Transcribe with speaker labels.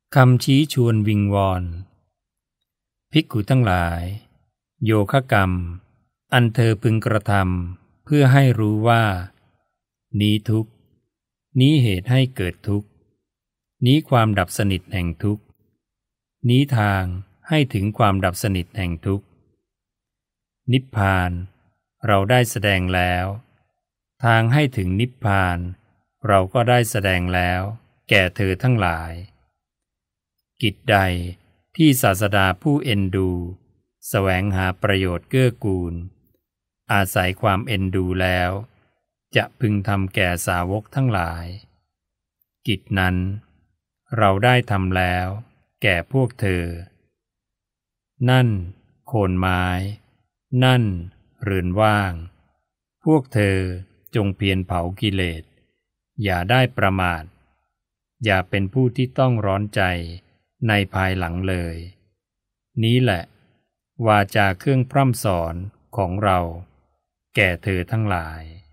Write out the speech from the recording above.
Speaker 1: คำชี้ชวนวิงวอนภิกขุทั้งหลายโยคะกรรมอันเธอพึงกระทำเพื่อให้รู้ว่านี้ทุกข์นี้เหตุให้เกิดทุกข์นี้ความดับสนิทแห่งทุกข์นี้ทางให้ถึงความดับสนิทแห่งทุกข์นิพพานเราได้แสดงแล้วทางให้ถึงนิพพานเราก็ได้แสดงแล้วแก่เธอทั้งหลายกิจใดที่ศาสดาผู้เอ็นดูแสวงหาประโยชน์เกื้อกูลอาศัยความเอ็นดูแล้วจะพึงทำแก่สาวกทั้งหลายกิจนั้นเราได้ทำแล้วแก่พวกเธอนั่นโคนไม้นั่นเรือนว่างพวกเธอจงเพียรเผากิเลสอย่าได้ประมาทอย่าเป็นผู้ที่ต้องร้อนใจในภายหลังเลยนี้แหละวาจาเครื่องพร่ำสอนของเราแก่เธอทั้งหลาย